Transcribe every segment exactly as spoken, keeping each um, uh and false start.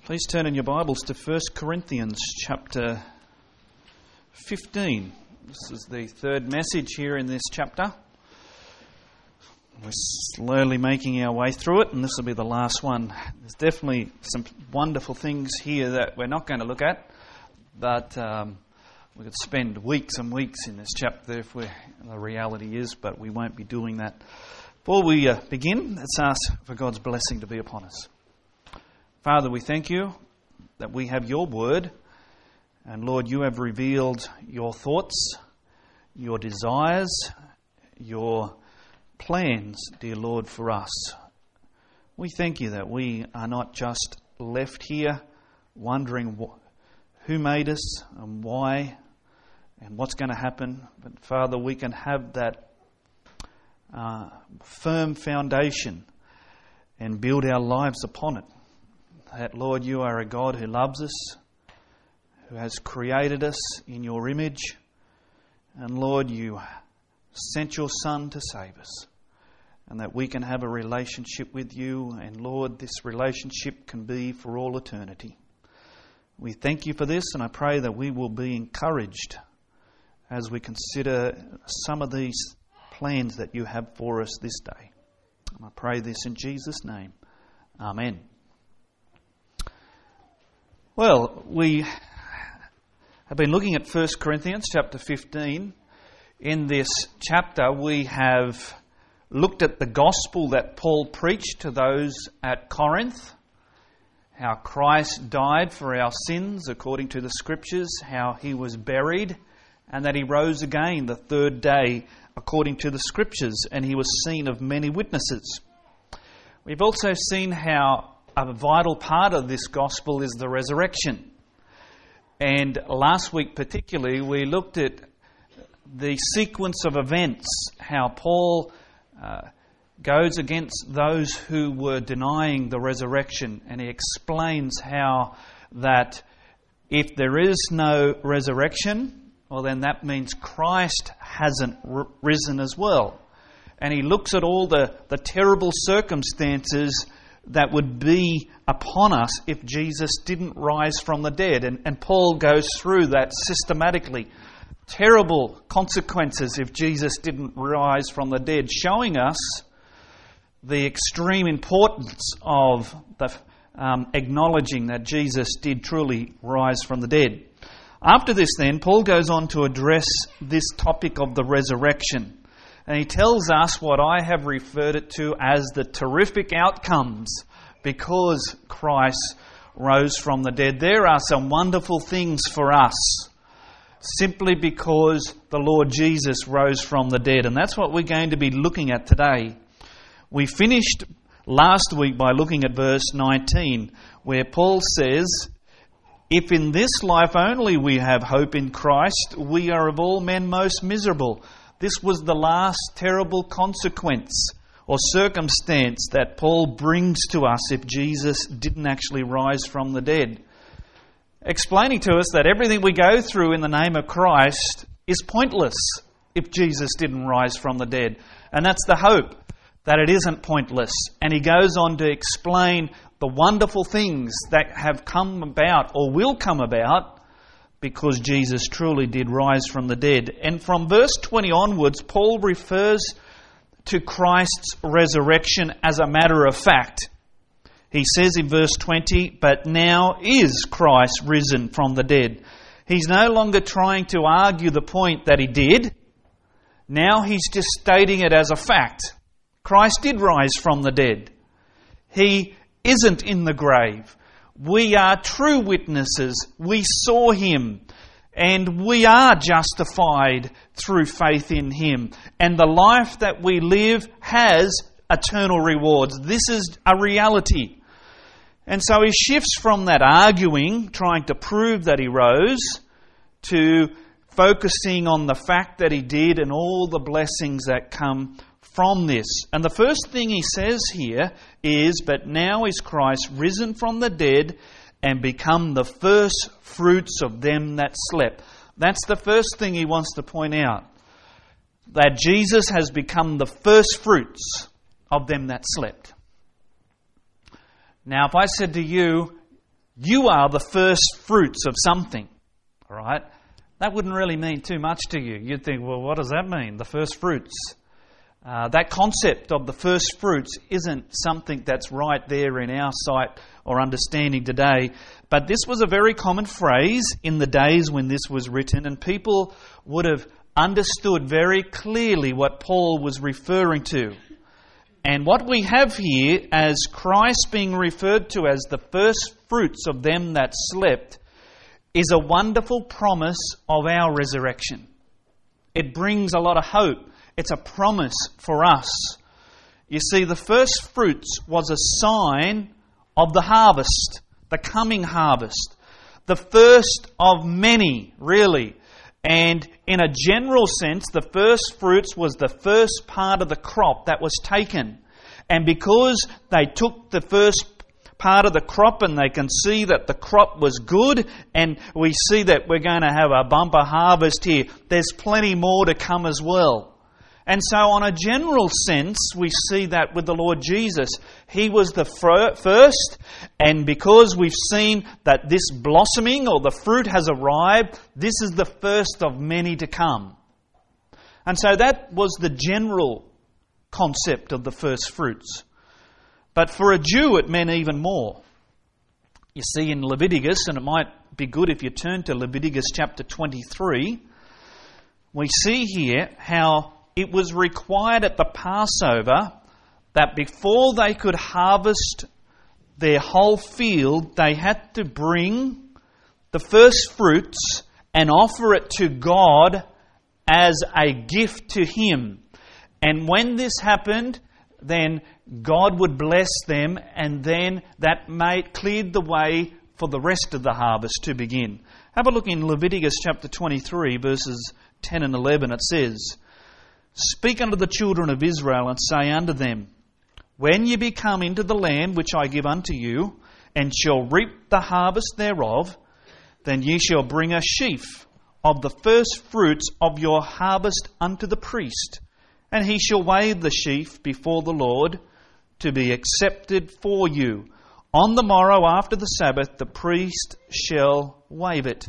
Please turn in your Bibles to First Corinthians chapter fifteen. This is the third message here in this chapter. We're slowly making our way through it, and this will be the last one. There's definitely some wonderful things here that we're not going to look at, but um, we could spend weeks and weeks in this chapter if we're, the reality is, but we won't be doing that. Before we uh, begin, let's ask for God's blessing to be upon us. Father, we thank you that we have your word, and Lord, you have revealed your thoughts, your desires, your plans, dear Lord, for us. We thank you that we are not just left here wondering wh- who made us and why and what's going to happen, but Father, we can have that uh, firm foundation and build our lives upon it. That, Lord, you are a God who loves us, who has created us in your image. And, Lord, you sent your Son to save us. And that we can have a relationship with you. And, Lord, this relationship can be for all eternity. We thank you for this, and I pray that we will be encouraged as we consider some of these plans that you have for us this day. And I pray this in Jesus' name. Amen. Well, we have been looking at First Corinthians chapter fifteen. In this chapter, we have looked at the gospel that Paul preached to those at Corinth, how Christ died for our sins according to the Scriptures, how he was buried, and that he rose again the third day according to the Scriptures, and he was seen of many witnesses. We've also seen how a vital part of this gospel is the resurrection. And last week particularly, we looked at the sequence of events, how Paul uh, goes against those who were denying the resurrection, and he explains how that if there is no resurrection, well then that means Christ hasn't r- risen as well. And he looks at all the, the terrible circumstances that would be upon us if Jesus didn't rise from the dead. And, and Paul goes through that systematically. Terrible consequences if Jesus didn't rise from the dead, showing us the extreme importance of the um, acknowledging that Jesus did truly rise from the dead. After this then, Paul goes on to address this topic of the resurrection. And he tells us what I have referred it to as the terrific outcomes because Christ rose from the dead. There are some wonderful things for us simply because the Lord Jesus rose from the dead. And that's what we're going to be looking at today. We finished last week by looking at verse nineteen, where Paul says, "If in this life only we have hope in Christ, we are of all men most miserable." This was the last terrible consequence or circumstance that Paul brings to us if Jesus didn't actually rise from the dead. Explaining to us that everything we go through in the name of Christ is pointless if Jesus didn't rise from the dead. And that's the hope, that it isn't pointless. And he goes on to explain the wonderful things that have come about or will come about because Jesus truly did rise from the dead. And from verse twenty onwards, Paul refers to Christ's resurrection as a matter of fact. He says in verse twenty, "But now is Christ risen from the dead." He's no longer trying to argue the point that he did. Now he's just stating it as a fact. Christ did rise from the dead. He isn't in the grave. We are true witnesses. We saw him. And we are justified through faith in him. And the life that we live has eternal rewards. This is a reality. And so he shifts from that arguing, trying to prove that he rose, to focusing on the fact that he did and all the blessings that come from this. And the first thing he says here is, "But now is Christ risen from the dead and become the first fruits of them that slept." That's the first thing he wants to point out. That Jesus has become the first fruits of them that slept. Now, if I said to you, you are the first fruits of something. All right? That wouldn't really mean too much to you. You'd think, well, what does that mean, the first fruits? Uh, that concept of the first fruits isn't something that's right there in our sight or understanding today. But this was a very common phrase in the days when this was written, and people would have understood very clearly what Paul was referring to. And what we have here as Christ being referred to as the first fruits of them that slept is a wonderful promise of our resurrection. It brings a lot of hope. It's a promise for us. You see, the first fruits was a sign of the harvest, the coming harvest. The first of many, really. And in a general sense, the first fruits was the first part of the crop that was taken. And because they took the first part of the crop and they can see that the crop was good, and we see that we're going to have a bumper harvest here, there's plenty more to come as well. And so on a general sense, we see that with the Lord Jesus. He was the first, and because we've seen that this blossoming or the fruit has arrived, this is the first of many to come. And so that was the general concept of the first fruits. But for a Jew, it meant even more. You see in Leviticus, and it might be good if you turn to Leviticus chapter twenty-three, we see here how it was required at the Passover that before they could harvest their whole field, they had to bring the first fruits and offer it to God as a gift to Him. And when this happened, then God would bless them, and then that made cleared the way for the rest of the harvest to begin. Have a look in Leviticus chapter twenty-three, verses ten and eleven. It says, "Speak unto the children of Israel, and say unto them, When ye be come into the land which I give unto you, and shall reap the harvest thereof, then ye shall bring a sheaf of the first fruits of your harvest unto the priest, and he shall wave the sheaf before the Lord to be accepted for you. On the morrow after the Sabbath, the priest shall wave it."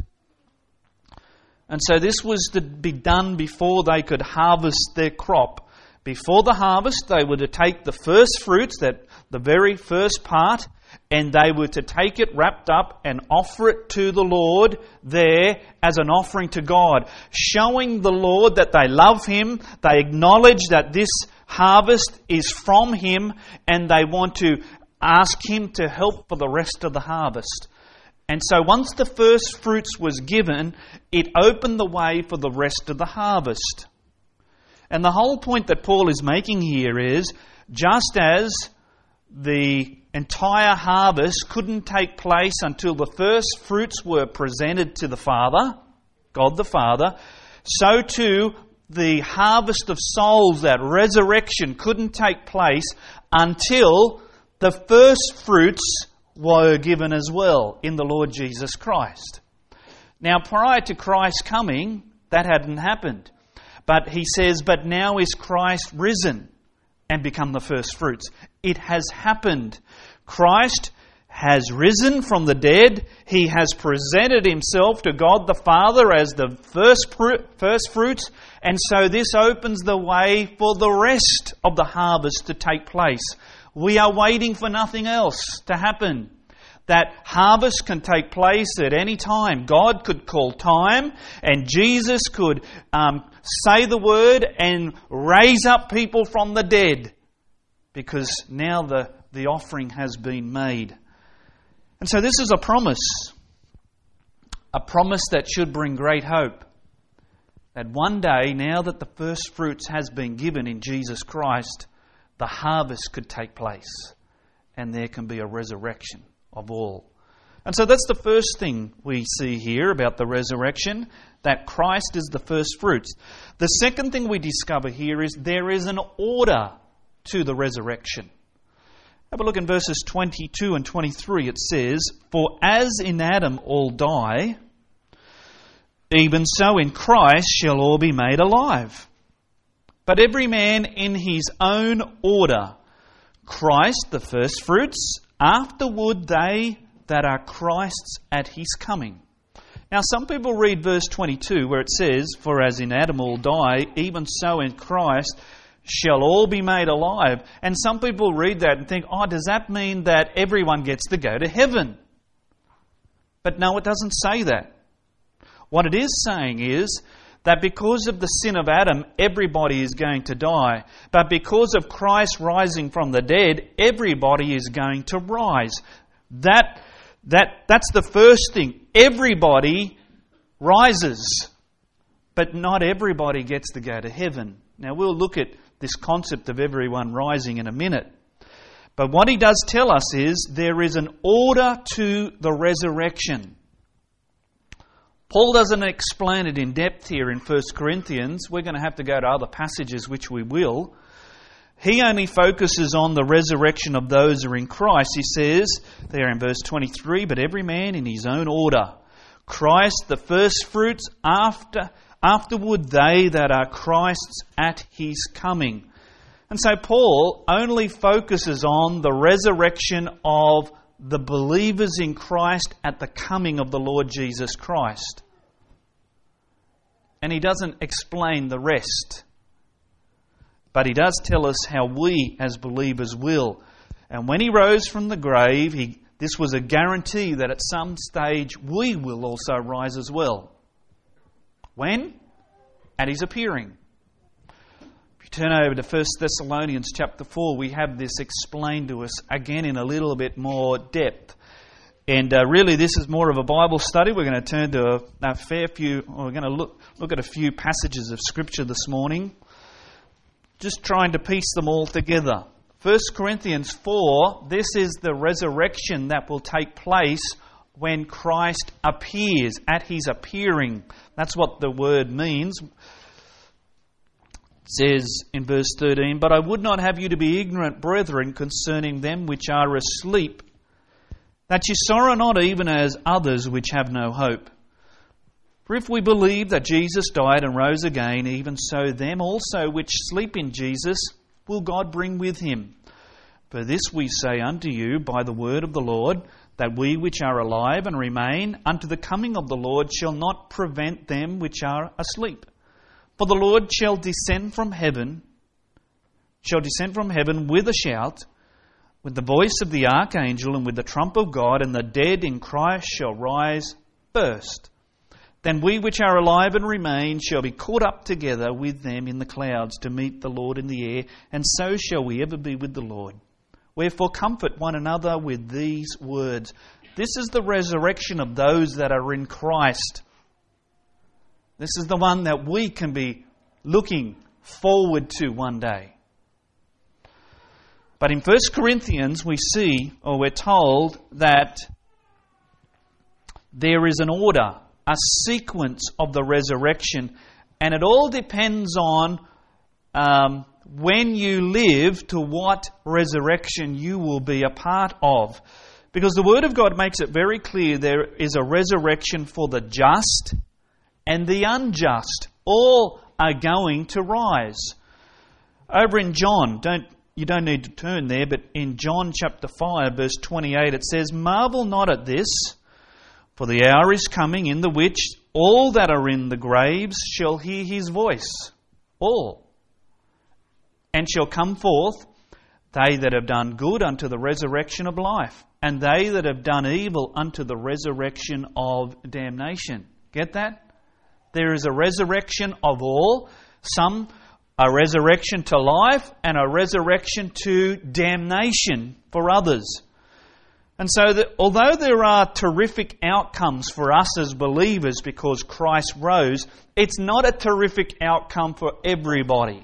And so this was to be done before they could harvest their crop. Before the harvest, they were to take the first fruits, that the very first part, and they were to take it wrapped up and offer it to the Lord there as an offering to God, showing the Lord that they love Him, they acknowledge that this harvest is from Him, and they want to ask Him to help for the rest of the harvest. And so once the first fruits was given, it opened the way for the rest of the harvest. And the whole point that Paul is making here is, just as the entire harvest couldn't take place until the first fruits were presented to the Father, God the Father, so too the harvest of souls, that resurrection, couldn't take place until the first fruits were given as well in the Lord Jesus Christ. Now, prior to Christ's coming, that hadn't happened. But he says, but now is Christ risen and become the first fruits. It has happened. Christ has risen from the dead. He has presented Himself to God the Father as the first first fruits. And so this opens the way for the rest of the harvest to take place. We are waiting for nothing else to happen. That harvest can take place at any time. God could call time, and Jesus could um, say the word and raise up people from the dead, because now the, the offering has been made. And so this is a promise, a promise that should bring great hope, that one day, now that the first fruits has been given in Jesus Christ, the harvest could take place, and there can be a resurrection of all. And so that's the first thing we see here about the resurrection, that Christ is the first fruits. The second thing we discover here is there is an order to the resurrection. Have a look in verses twenty-two and twenty-three. It says, "For as in Adam all die, even so in Christ shall all be made alive. But every man in his own order. Christ the firstfruits, afterward they that are Christ's at his coming. Now some people read verse twenty-two where it says, "For as in Adam all die, even so in Christ shall all be made alive." And some people read that and think, oh, does that mean that everyone gets to go to heaven? But no, it doesn't say that. What it is saying is that because of the sin of Adam, everybody is going to die. But because of Christ rising from the dead, everybody is going to rise. That, that, that's the first thing. Everybody rises. But not everybody gets to go to heaven. Now we'll look at this concept of everyone rising in a minute. But what he does tell us is there is an order to the resurrection. Paul doesn't explain it in depth here in First Corinthians. We're going to have to go to other passages, which we will. He only focuses on the resurrection of those who are in Christ. He says there in verse twenty-three, "But every man in his own order. Christ the firstfruits, after, afterward they that are Christ's at his coming." And so Paul only focuses on the resurrection of the believers in Christ at the coming of the Lord Jesus Christ. And he doesn't explain the rest. But he does tell us how we as believers will. And when he rose from the grave, he, this was a guarantee that at some stage we will also rise as well. When? At his appearing. Turn over to First Thessalonians chapter four. We have this explained to us again in a little bit more depth. And uh, really this is more of a Bible study. We're going to turn to a, a fair few, or we're going to look, look at a few passages of Scripture this morning. Just trying to piece them all together. First Corinthians four, this is the resurrection that will take place when Christ appears, at his appearing. That's what the word means. Says in verse thirteen, "But I would not have you to be ignorant, brethren, concerning them which are asleep, that ye sorrow not even as others which have no hope. For if we believe that Jesus died and rose again, even so them also which sleep in Jesus will God bring with him. For this we say unto you by the word of the Lord, that we which are alive and remain unto the coming of the Lord shall not prevent them which are asleep. For the Lord shall descend from heaven, shall descend from heaven with a shout, with the voice of the archangel, and with the trump of God, and the dead in Christ shall rise first. Then we which are alive and remain shall be caught up together with them in the clouds to meet the Lord in the air, and so shall we ever be with the Lord. Wherefore comfort one another with these words." This is the resurrection of those that are in Christ. This is the one that we can be looking forward to one day. But in First Corinthians we see, or we're told, that there is an order, a sequence of the resurrection, and it all depends on um, when you live to what resurrection you will be a part of. Because the Word of God makes it very clear there is a resurrection for the just and the unjust. All are going to rise. Over in John, don't you don't need to turn there, but in John chapter five, verse twenty-eight, it says, "Marvel not at this, for the hour is coming in the which all that are in the graves shall hear his voice." All. "And shall come forth, they that have done good unto the resurrection of life, and they that have done evil unto the resurrection of damnation." Get that? There is a resurrection of all, some a resurrection to life and a resurrection to damnation for others. And so that although there are terrific outcomes for us as believers because Christ rose, it's not a terrific outcome for everybody.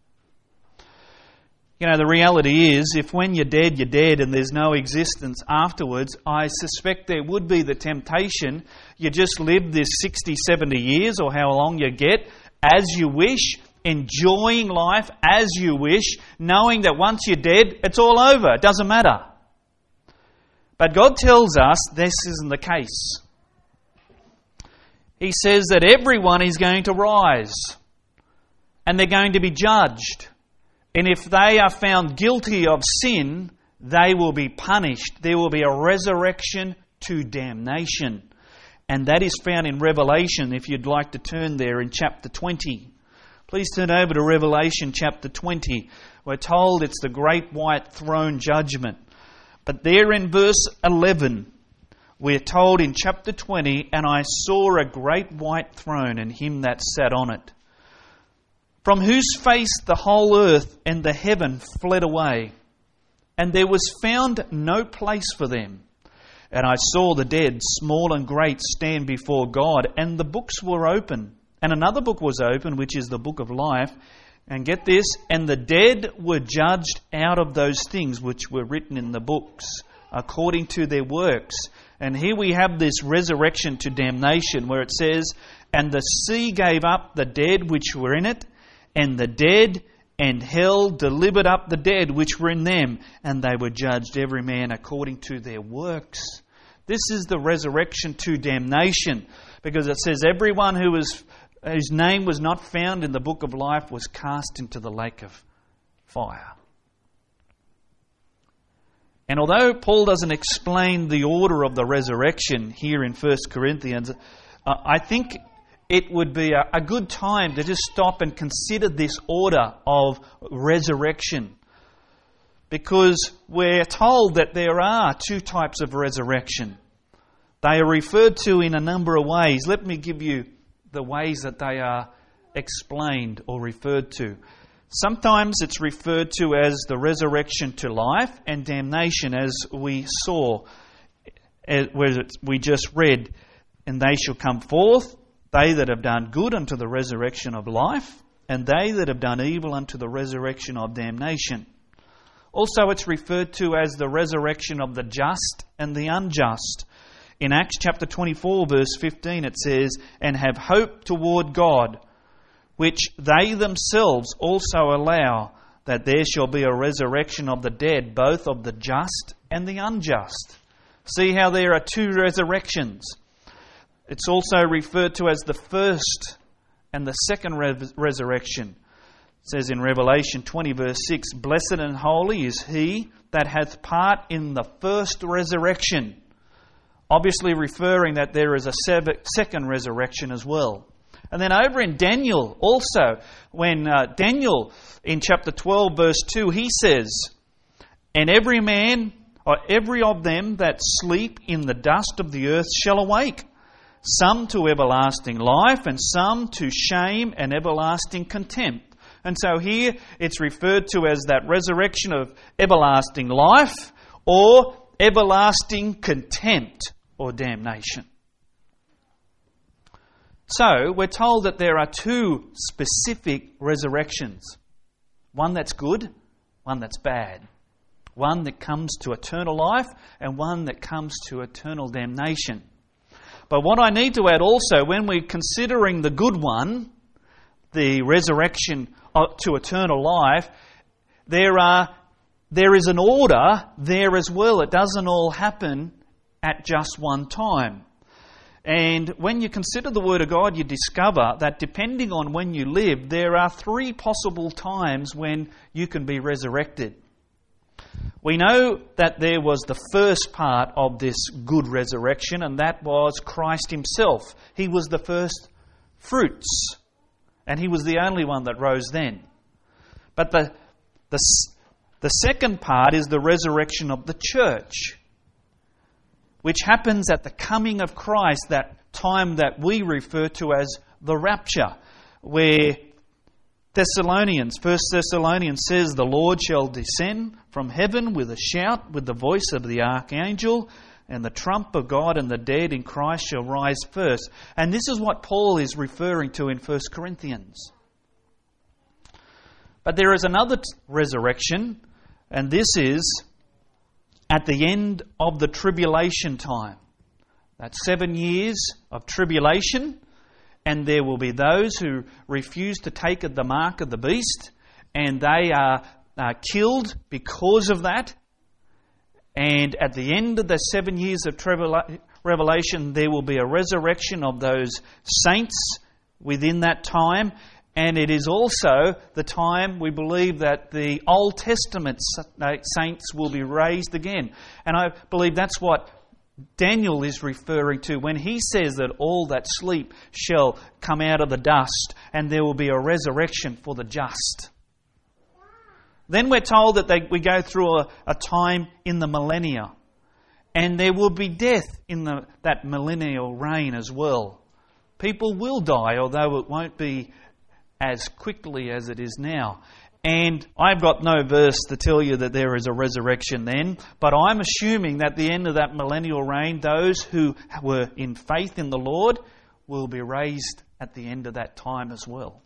You know, the reality is, if when you're dead, you're dead and there's no existence afterwards, I suspect there would be the temptation. You just live this sixty, seventy years or how long you get as you wish, enjoying life as you wish, knowing that once you're dead, it's all over. It doesn't matter. But God tells us this isn't the case. He says that everyone is going to rise and they're going to be judged. And if they are found guilty of sin, they will be punished. There will be a resurrection to damnation. And that is found in Revelation, if you'd like to turn there, in chapter twenty. Please turn over to Revelation chapter twenty. We're told it's the great white throne judgment. But there in verse eleven, we're told in chapter twenty, "And I saw a great white throne, and him that sat on it, from whose face the whole earth and the heaven fled away. And there was found no place for them. And I saw the dead, small and great, stand before God, and the books were open. And another book was open, which is the book of life. And get this, and the dead were judged out of those things which were written in the books, according to their works." And here we have this resurrection to damnation, where it says, "And the sea gave up the dead which were in it, and the dead and hell delivered up the dead which were in them, and they were judged every man according to their works." This is the resurrection to damnation, because it says everyone who was, whose name was not found in the book of life was cast into the lake of fire. And although Paul doesn't explain the order of the resurrection here in First Corinthians, uh, I think it would be a, a good time to just stop and consider this order of resurrection. Because we're told that there are two types of resurrection. They are referred to in a number of ways. Let me give you the ways that they are explained or referred to. Sometimes it's referred to as the resurrection to life and damnation, as we saw, where we just read, "And they shall come forth, they that have done good unto the resurrection of life, and they that have done evil unto the resurrection of damnation." Also, it's referred to as the resurrection of the just and the unjust. In Acts chapter twenty-four, verse fifteen, it says, "And have hope toward God, which they themselves also allow, that there shall be a resurrection of the dead, both of the just and the unjust." See how there are two resurrections. It's also referred to as the first and the second re- resurrection. It says in Revelation twenty, verse six, "Blessed and holy is he that hath part in the first resurrection." Obviously referring that there is a second resurrection as well. And then over in Daniel also, when uh, Daniel in chapter twelve, verse two, he says, "And every man, or every of them that sleep in the dust of the earth shall awake, some to everlasting life, and some to shame and everlasting contempt." And so here it's referred to as that resurrection of everlasting life or everlasting contempt or damnation. So we're told that there are two specific resurrections. One that's good, one that's bad. One that comes to eternal life and one that comes to eternal damnation. But what I need to add also, when we're considering the good one, the resurrection to eternal life, there are there is an order there as well. It doesn't all happen at just one time. And when you consider the Word of God, you discover that depending on when you live, there are three possible times when you can be resurrected. We know that there was the first part of this good resurrection, and that was Christ himself. He was the first fruits, and he was the only one that rose then. But the, the, the second part is the resurrection of the church, which happens at the coming of Christ, that time that we refer to as the rapture, where Thessalonians, First Thessalonians says, "The Lord shall descend from heaven with a shout, with the voice of the archangel, and the trump of God, and the dead in Christ shall rise first." And this is what Paul is referring to in First Corinthians. But there is another t- resurrection, and this is at the end of the tribulation time. That's seven years of tribulation, and there will be those who refuse to take the mark of the beast, and they are, are killed because of that. And at the end of the seven years of tribula- revelation, there will be a resurrection of those saints within that time. And it is also the time we believe that the Old Testament saints will be raised again. And I believe that's what Daniel is referring to when he says that all that sleep shall come out of the dust and there will be a resurrection for the just. Then we're told that they, we go through a, a time in the millennia, and there will be death in the, that millennial reign as well. People will die, although it won't be as quickly as it is now. And I've got no verse to tell you that there is a resurrection then, but I'm assuming that at the end of that millennial reign, those who were in faith in the Lord will be raised at the end of that time as well.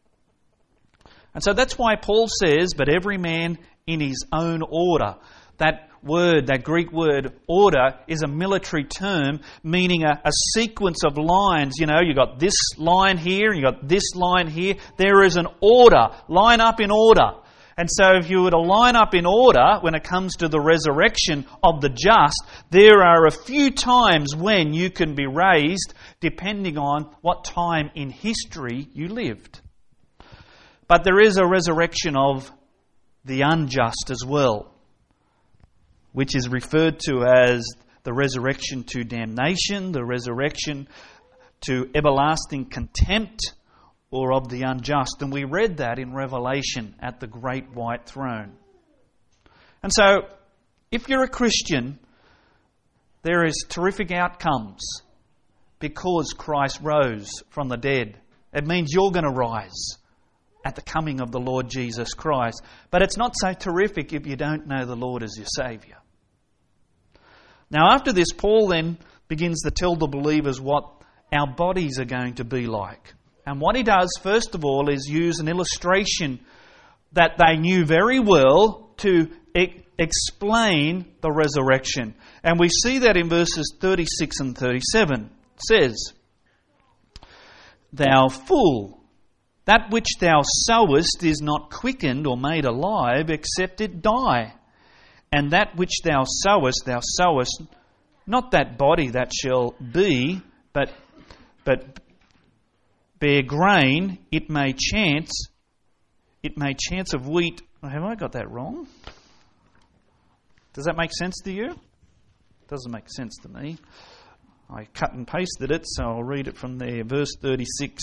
And so that's why Paul says, but every man in his own order. That word, that Greek word order, is a military term meaning a, a sequence of lines. You know, you've got this line here, you've got this line here. There is an order. Line up in order. And so if you were to line up in order when it comes to the resurrection of the just, there are a few times when you can be raised depending on what time in history you lived. But there is a resurrection of the unjust as well, which is referred to as the resurrection to damnation, the resurrection to everlasting contempt, or of the unjust. And we read that in Revelation at the great white throne. And so, if you're a Christian, there is terrific outcomes because Christ rose from the dead. It means you're going to rise at the coming of the Lord Jesus Christ. But it's not so terrific if you don't know the Lord as your Saviour. Now after this, Paul then begins to tell the believers what our bodies are going to be like. And what he does, first of all, is use an illustration that they knew very well to e- explain the resurrection. And we see that in verses thirty-six and thirty-seven. It says, "Thou fool, that which thou sowest is not quickened or made alive, except it die. And that which thou sowest, thou sowest not that body that shall be, but but bear grain. It may chance, it may chance of wheat." Have I got that wrong? Does that make sense to you? Doesn't make sense to me. I cut and pasted it, so I'll read it from there. Verse thirty-six.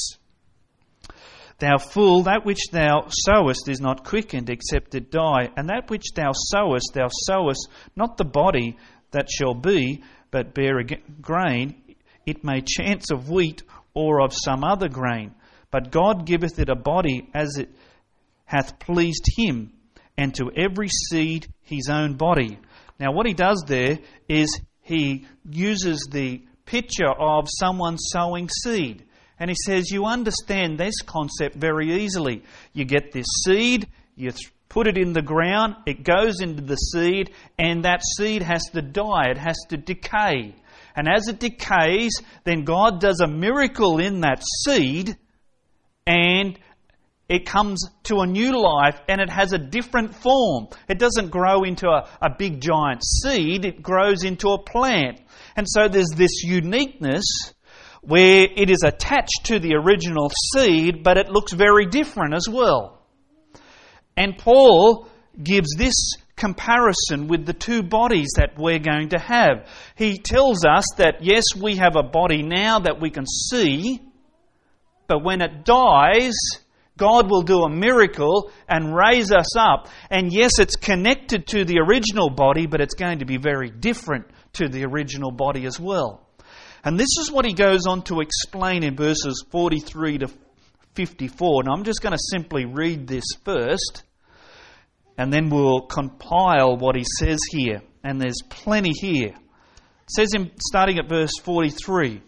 "Thou fool, that which thou sowest is not quickened, except it die. And that which thou sowest, thou sowest not the body that shall be, but bear grain. It may chance of wheat or of some other grain. But God giveth it a body as it hath pleased him, and to every seed his own body." Now what he does there is he uses the picture of someone sowing seed. And he says, you understand this concept very easily. You get this seed, you th- put it in the ground, it goes into the seed, and that seed has to die, it has to decay. And as it decays, then God does a miracle in that seed, and it comes to a new life, and it has a different form. It doesn't grow into a, a big giant seed, it grows into a plant. And so there's this uniqueness where it is attached to the original seed, but it looks very different as well. And Paul gives this comparison with the two bodies that we're going to have. He tells us that yes, we have a body now that we can see, but when it dies, God will do a miracle and raise us up. And yes, it's connected to the original body, but it's going to be very different to the original body as well. And this is what he goes on to explain in verses forty-three to fifty-four. Now I'm just going to simply read this first, and then we'll compile what he says here. And there's plenty here. It says, in, starting at verse forty-three,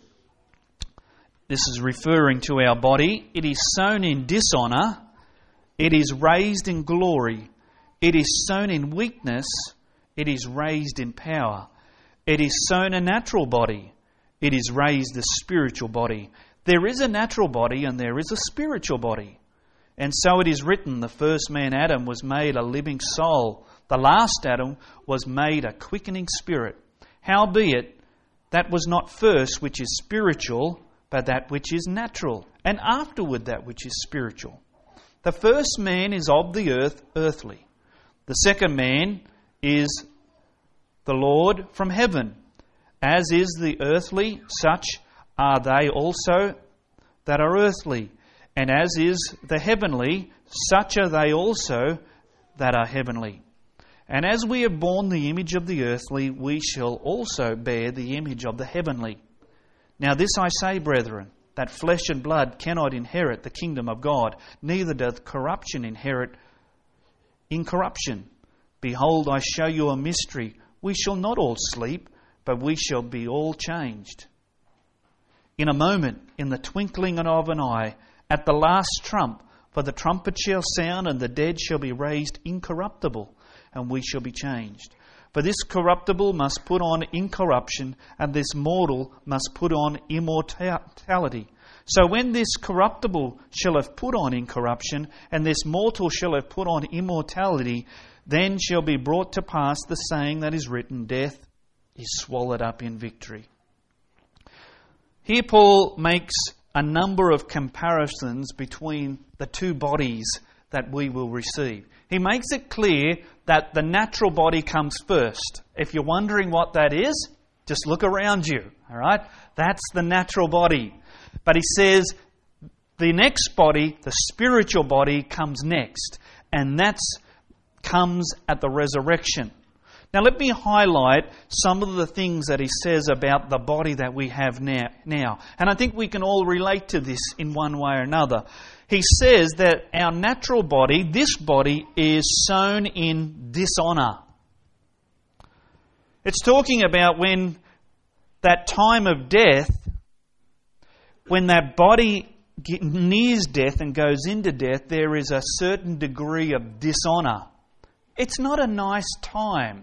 this is referring to our body. "It is sown in dishonour, it is raised in glory. It is sown in weakness, it is raised in power. It is sown a natural body, it is raised a spiritual body. There is a natural body and there is a spiritual body. And so it is written, the first man Adam was made a living soul. The last Adam was made a quickening spirit. Howbeit, that was not first which is spiritual, but that which is natural, and afterward that which is spiritual. The first man is of the earth, earthly. The second man is the Lord from heaven. As is the earthly, such are they also that are earthly. And as is the heavenly, such are they also that are heavenly. And as we have borne the image of the earthly, we shall also bear the image of the heavenly. Now this I say, brethren, that flesh and blood cannot inherit the kingdom of God, neither doth corruption inherit incorruption. Behold, I show you a mystery. We shall not all sleep, but we shall be all changed. In a moment, in the twinkling of an eye, at the last trump, for the trumpet shall sound, and the dead shall be raised incorruptible, and we shall be changed. For this corruptible must put on incorruption, and this mortal must put on immortality. So when this corruptible shall have put on incorruption, and this mortal shall have put on immortality, then shall be brought to pass the saying that is written, death is swallowed up in victory. Here Paul makes a number of comparisons between the two bodies that we will receive. He makes it clear that the natural body comes first. If you're wondering what that is, just look around you, all right? That's the natural body. But he says the next body, the spiritual body, comes next, and that comes at the resurrection. Now let me highlight some of the things that he says about the body that we have now. now. And I think we can all relate to this in one way or another. He says that our natural body, this body, is sown in dishonour. It's talking about when that time of death, when that body nears death and goes into death, there is a certain degree of dishonour. It's not a nice time.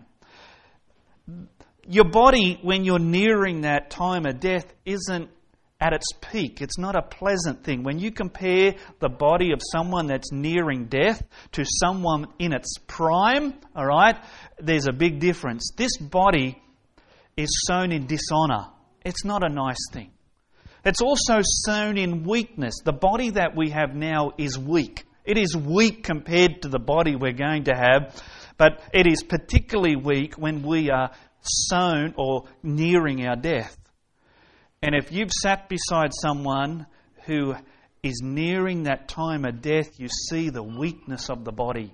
Your body, when you're nearing that time of death, isn't at its peak. It's not a pleasant thing. When you compare the body of someone that's nearing death to someone in its prime, all right, there's a big difference. This body is sown in dishonour. It's not a nice thing. It's also sown in weakness. The body that we have now is weak. It is weak compared to the body we're going to have, but it is particularly weak when we are sown or nearing our death. And if you've sat beside someone who is nearing that time of death, you see the weakness of the body.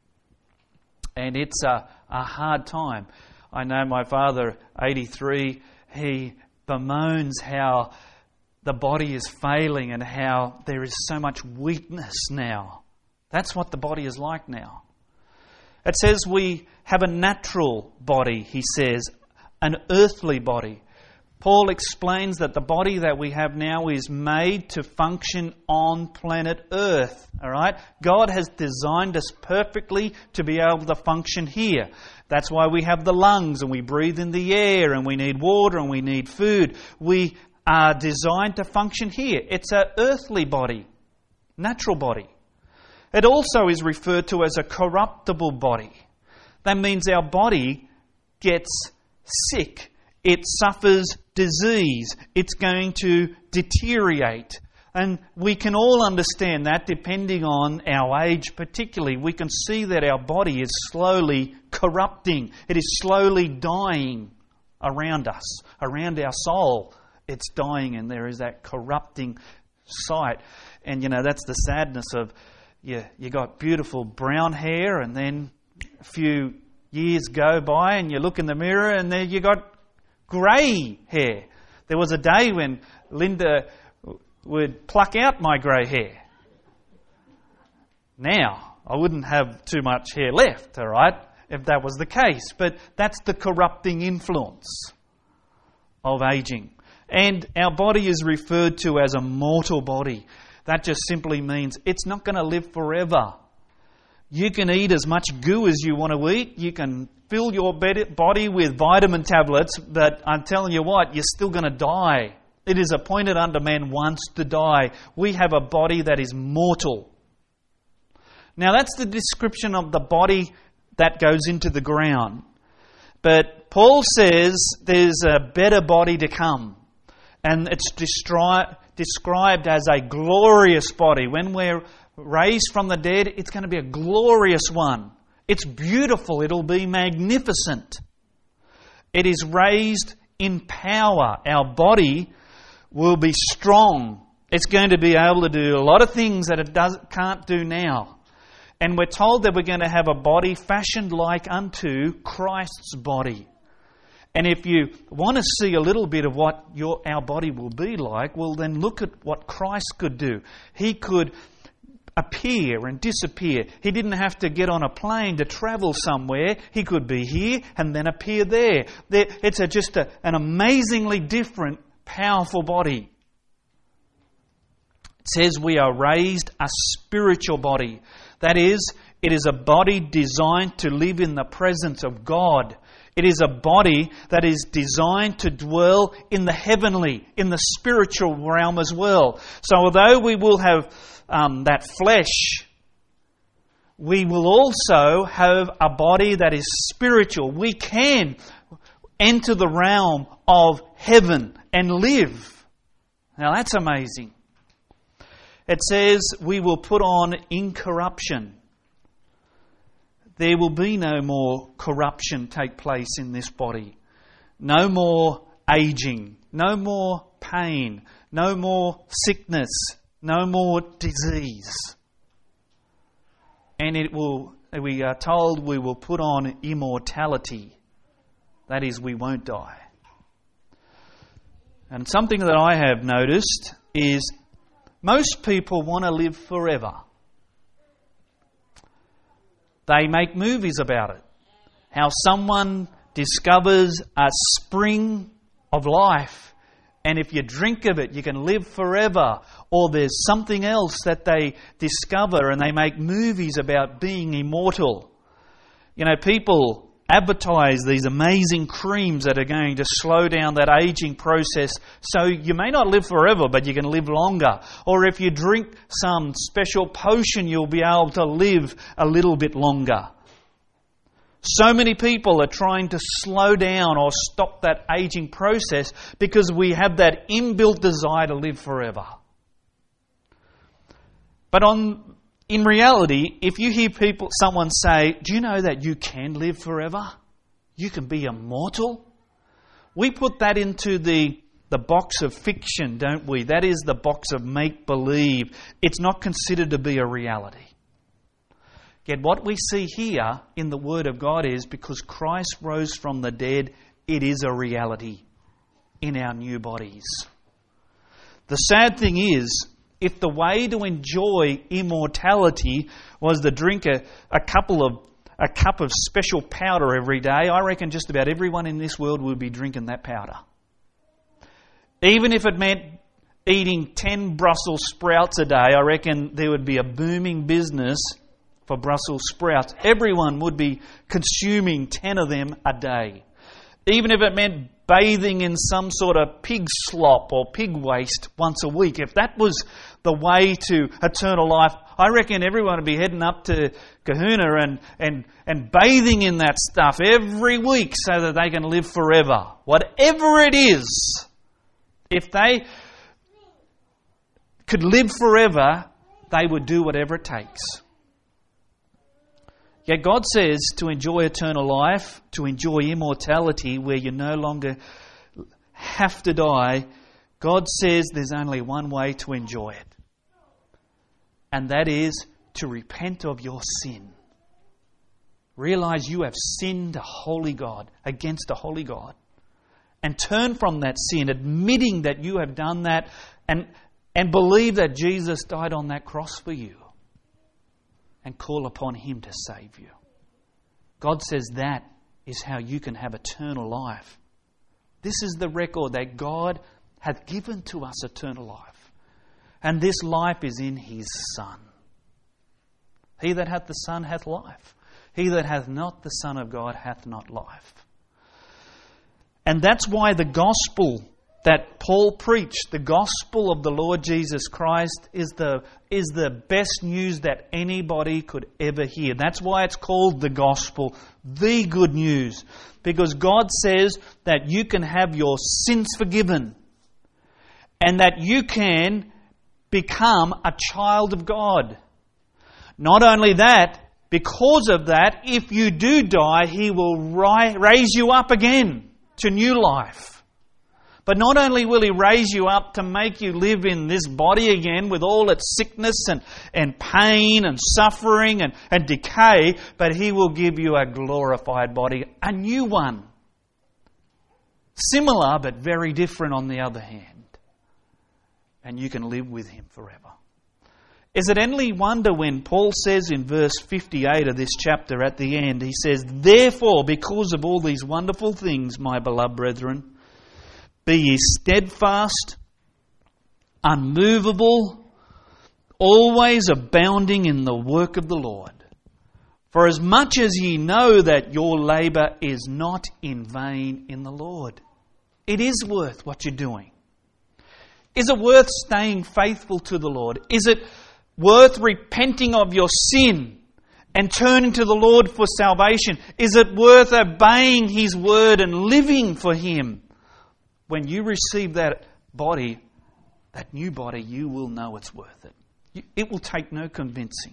And it's a, a hard time. I know my father, eighty-three, he bemoans how the body is failing and how there is so much weakness now. That's what the body is like now. It says we have a natural body, he says, an earthly body. Paul explains that the body that we have now is made to function on planet Earth. All right? God has designed us perfectly to be able to function here. That's why we have the lungs and we breathe in the air and we need water and we need food. We are designed to function here. It's an earthly body, natural body. It also is referred to as a corruptible body. That means our body gets sick. It suffers disease. It's going to deteriorate. And we can all understand that depending on our age particularly. We can see that our body is slowly corrupting. It is slowly dying around us, around our soul. It's dying and there is that corrupting sight. And, you know, that's the sadness of, you, you got beautiful brown hair and then a few years go by and you look in the mirror and there you got grey hair. There was a day when Linda would pluck out my grey hair. Now, I wouldn't have too much hair left, all right, if that was the case. But that's the corrupting influence of ageing. And our body is referred to as a mortal body. That just simply means it's not going to live forever. You can eat as much goo as you want to eat. You can fill your body with vitamin tablets, but I'm telling you what, you're still going to die. It is appointed unto man once to die. We have a body that is mortal. Now that's the description of the body that goes into the ground. But Paul says there's a better body to come. And it's destri- described as a glorious body. When we're raised from the dead, it's going to be a glorious one. It's beautiful. It'll be magnificent. It is raised in power. Our body will be strong. It's going to be able to do a lot of things that it does, can't do now. And we're told that we're going to have a body fashioned like unto Christ's body. And if you want to see a little bit of what your our body will be like, well then look at what Christ could do. He could appear and disappear. He didn't have to get on a plane to travel somewhere. He could be here and then appear there. there it's a, just a, an amazingly different, powerful body. It says we are raised a spiritual body. That is, it is a body designed to live in the presence of God. It is a body that is designed to dwell in the heavenly, in the spiritual realm as well. So although we will have um, that flesh, we will also have a body that is spiritual. We can enter the realm of heaven and live. Now that's amazing. It says we will put on incorruption. There will be no more corruption take place in this body. No more aging. No more pain. No more sickness. No more disease. And it will, we are told we will put on immortality. That is, we won't die. And something that I have noticed is most people want to live forever. They make movies about it. How someone discovers a spring of life, and if you drink of it, you can live forever. Or there's something else that they discover, and they make movies about being immortal. You know, people advertise these amazing creams that are going to slow down that aging process, so you may not live forever, but you can live longer. Or if you drink some special potion, you'll be able to live a little bit longer. So many people are trying to slow down or stop that aging process because we have that inbuilt desire to live forever. But on In reality, if you hear people, someone say, do you know that you can live forever? You can be immortal? We put that into the, the box of fiction, don't we? That is the box of make-believe. It's not considered to be a reality. Yet what we see here in the Word of God is because Christ rose from the dead, it is a reality in our new bodies. The sad thing is, if the way to enjoy immortality was to drink a, a couple of a cup of special powder every day, I reckon just about everyone in this world would be drinking that powder. Even if it meant eating ten Brussels sprouts a day, I reckon there would be a booming business for Brussels sprouts. Everyone would be consuming ten of them a day. Even if it meant bathing in some sort of pig slop or pig waste once a week. If that was the way to eternal life, I reckon everyone would be heading up to Kahuna and, and, and bathing in that stuff every week so that they can live forever. Whatever it is, if they could live forever, they would do whatever it takes. Yet God says to enjoy eternal life, to enjoy immortality where you no longer have to die, God says there's only one way to enjoy it. And that is to repent of your sin. Realize you have sinned a holy God, against a holy God. And turn from that sin, admitting that you have done that, and, and believe that Jesus died on that cross for you. And call upon Him to save you. God says that is how you can have eternal life. This is the record that God hath given to us, eternal life. And this life is in His Son. He that hath the Son hath life. He that hath not the Son of God hath not life. And that's why the gospel that Paul preached, the gospel of the Lord Jesus Christ, is the, is the best news that anybody could ever hear. That's why it's called the gospel, the good news. Because God says that you can have your sins forgiven and that you can become a child of God. Not only that, because of that, if you do die, He will ri- raise you up again to new life. But not only will He raise you up to make you live in this body again with all its sickness and, and pain and suffering and, and decay, but He will give you a glorified body, a new one. Similar but very different on the other hand. And you can live with Him forever. Is it any wonder when Paul says in verse fifty-eight of this chapter at the end, he says, "Therefore, because of all these wonderful things, my beloved brethren, be ye steadfast, unmovable, always abounding in the work of the Lord. For as much as ye know that your labour is not in vain in the Lord." It is worth what you're doing. Is it worth staying faithful to the Lord? Is it worth repenting of your sin and turning to the Lord for salvation? Is it worth obeying His word and living for Him? When you receive that body, that new body, you will know it's worth it. It will take no convincing.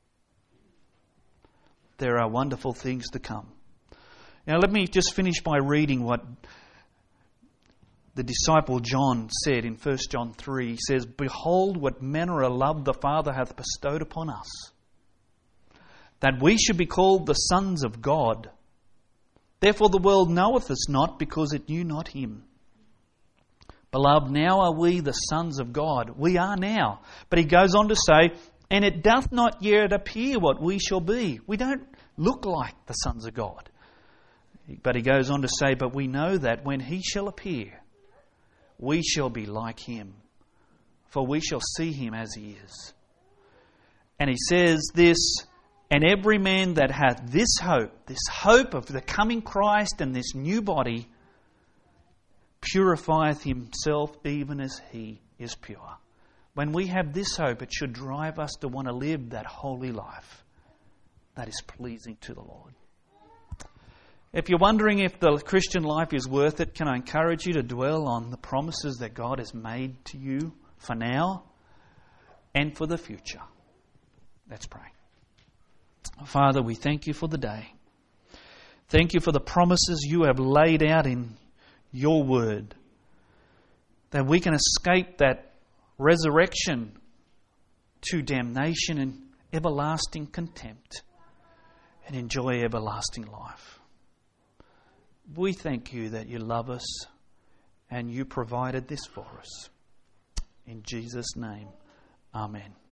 There are wonderful things to come. Now let me just finish by reading what the disciple John said in First John three. He says, "Behold what manner of love the Father hath bestowed upon us, that we should be called the sons of God. Therefore the world knoweth us not, because it knew not Him. Beloved, now are we the sons of God." We are now. But he goes on to say, "And it doth not yet appear what we shall be." We don't look like the sons of God. But he goes on to say, "But we know that when He shall appear, we shall be like Him, for we shall see Him as He is." And he says this, "And every man that hath this hope," this hope of the coming Christ and this new body, "purifieth himself even as He is pure." When we have this hope, it should drive us to want to live that holy life that is pleasing to the Lord. If you're wondering if the Christian life is worth it, can I encourage you to dwell on the promises that God has made to you for now and for the future. Let's pray. Father, we thank You for the day. Thank You for the promises You have laid out in Your word, that we can escape that resurrection to damnation and everlasting contempt and enjoy everlasting life. We thank You that You love us and You provided this for us. In Jesus' name, amen.